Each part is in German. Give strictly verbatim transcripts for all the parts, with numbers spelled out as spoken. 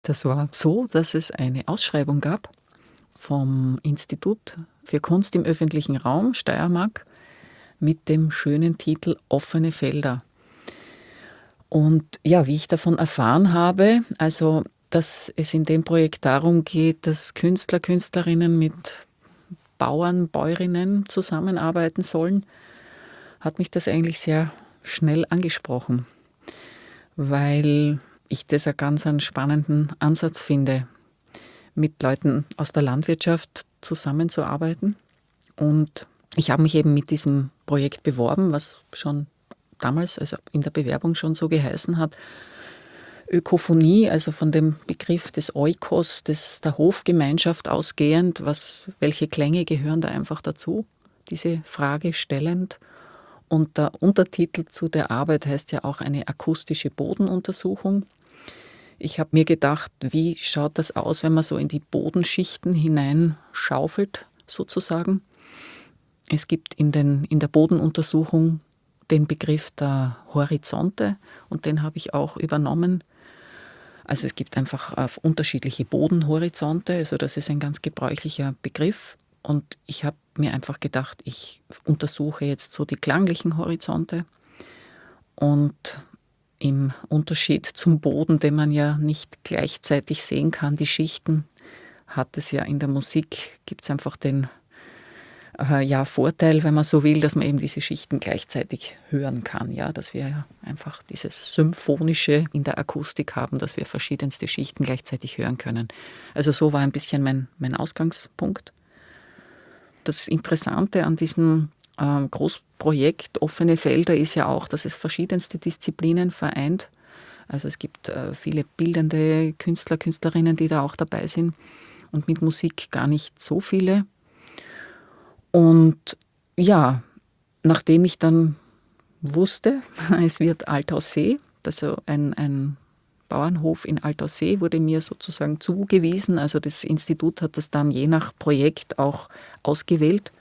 Das war so, dass es eine Ausschreibung gab vom Institut für Kunst im öffentlichen Raum Steiermark mit dem schönen Titel „Offene Felder“. Und ja, wie ich davon erfahren habe, also, dass es in dem Projekt darum geht, dass Künstler, Künstlerinnen mit Bauern, Bäuerinnen zusammenarbeiten sollen, hat mich das eigentlich sehr schnell angesprochen, weil ich das einen ganz einen spannenden Ansatz finde, mit Leuten aus der Landwirtschaft zusammenzuarbeiten. Und ich habe mich eben mit diesem Projekt beworben, was schon damals, also in der Bewerbung schon so geheißen hat, Ökophonie, also von dem Begriff des Oikos, des der Hofgemeinschaft ausgehend, was welche Klänge gehören da einfach dazu, diese Frage stellend. Und der Untertitel zu der Arbeit heißt ja auch eine akustische Bodenuntersuchung. Ich habe mir gedacht, wie schaut das aus, wenn man so in die Bodenschichten hineinschaufelt sozusagen? Es gibt in den in der Bodenuntersuchung den Begriff der Horizonte und den habe ich auch übernommen. Also, es gibt einfach, äh, unterschiedliche Bodenhorizonte, also das ist ein ganz gebräuchlicher Begriff. Und ich habe mir einfach gedacht, ich untersuche jetzt so die klanglichen Horizonte und im Unterschied zum Boden, den man ja nicht gleichzeitig sehen kann, die Schichten, hat es ja in der Musik gibt's einfach den, äh, ja, Vorteil, wenn man so will, dass man eben diese Schichten gleichzeitig hören kann, ja, dass wir ja einfach dieses Symphonische in der Akustik haben, dass wir verschiedenste Schichten gleichzeitig hören können. Also, so war ein bisschen mein mein Ausgangspunkt. Das Interessante an diesem, ähm, Großprojekt Offene Felder ist ja auch, dass es verschiedenste Disziplinen vereint. Also, es gibt, äh, viele bildende Künstler, Künstlerinnen, die da auch dabei sind und mit Musik gar nicht so viele. Und ja, nachdem ich dann wusste, es wird Altaussee, also ein ein Bauernhof in Altaussee wurde mir sozusagen zugewiesen. Also, das Institut hat das dann je nach Projekt auch ausgewählt.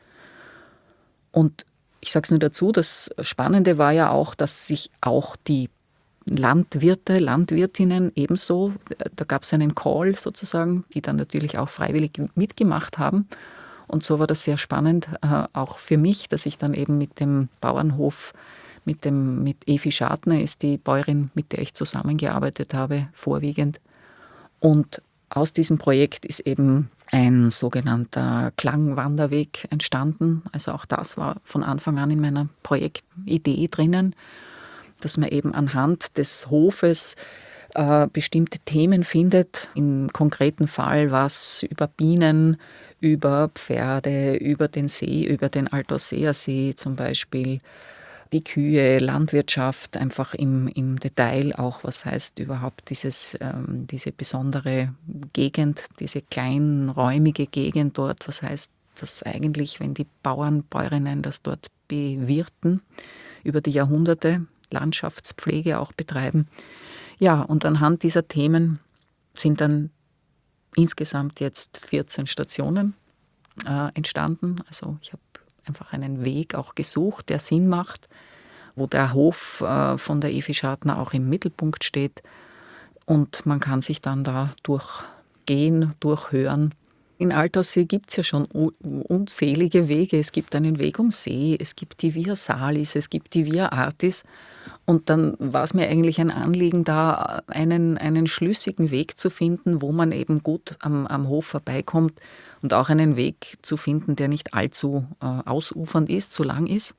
Und ich sage es nur dazu, das Spannende war ja auch, dass sich auch die Landwirte, Landwirtinnen ebenso, da gab es einen Call sozusagen, die dann natürlich auch freiwillig mitgemacht haben. Und so war das sehr spannend, äh, auch für mich, dass ich dann eben mit dem Bauernhof, mit dem mit Evi Schartner ist die Bäuerin, mit der ich zusammengearbeitet habe, vorwiegend. Und aus diesem Projekt ist eben ein sogenannter Klangwanderweg entstanden. Also auch das war von Anfang an in meiner Projektidee drinnen, dass man eben anhand des Hofes äh, bestimmte Themen findet. Im konkreten Fall war es über Bienen, über Pferde, über den See, über den Altausseer See zum Beispiel, die Kühe, Landwirtschaft, einfach im im Detail auch, was heißt überhaupt dieses ähm, diese besondere Gegend, diese kleinräumige Gegend dort, was heißt das eigentlich, wenn die Bauern, Bäuerinnen das dort bewirten, über die Jahrhunderte Landschaftspflege auch betreiben. Ja, und anhand dieser Themen sind dann insgesamt jetzt vierzehn Stationen, äh, entstanden. Also, ich habe einfach einen Weg auch gesucht, der Sinn macht, wo der Hof, äh, von der Evi Schartner auch im Mittelpunkt steht. Und man kann sich dann da durchgehen, durchhören. In Altaussee gibt es ja schon u unzählige Wege. Es gibt einen Weg um See, es gibt die Via Salis, es gibt die Via Artis. Und dann war es mir eigentlich ein Anliegen, da einen einen schlüssigen Weg zu finden, wo man eben gut am am Hof vorbeikommt und auch einen Weg zu finden, der nicht allzu, äh, ausufernd ist, zu lang ist.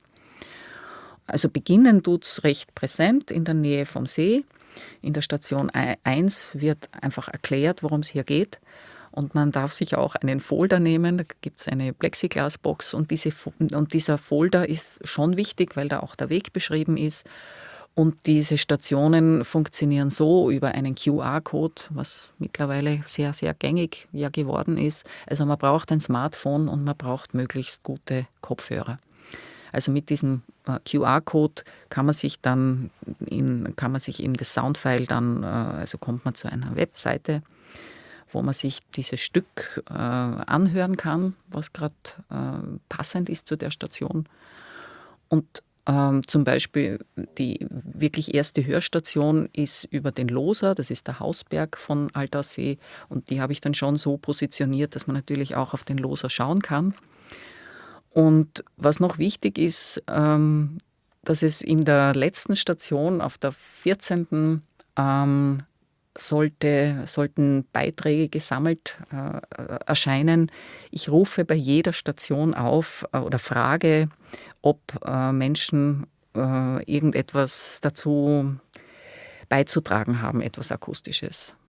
Also, beginnen tut's recht präsent in der Nähe vom See. In der Station ei eins wird einfach erklärt, worum es hier geht. Und man darf sich auch einen Folder nehmen, da gibt's eine Plexiglasbox und diese Fo und dieser Folder ist schon wichtig, weil da auch der Weg beschrieben ist. Und diese Stationen funktionieren so über einen Q R-Code, was mittlerweile sehr, sehr gängig ja geworden ist. Also, man braucht ein Smartphone und man braucht möglichst gute Kopfhörer. Also, mit diesem, äh, Q R-Code kann man sich dann in kann man sich eben das Soundfile dann, äh also, kommt man zu einer Webseite, wo man sich dieses Stück, äh, anhören kann, was grad, äh, passend ist zu der Station. Und Ähm, zum Beispiel die wirklich erste Hörstation ist über den Loser, das ist der Hausberg von Altaussee, und die habe ich dann schon so positioniert, dass man natürlich auch auf den Loser schauen kann. Und was noch wichtig ist, ähm, dass es in der letzten Station, auf der vierzehnten Ähm, sollte, sollten Beiträge gesammelt äh, erscheinen. Ich rufe bei jeder Station auf äh, oder frage, ob äh, Menschen äh, irgendetwas dazu beizutragen haben, etwas Akustisches.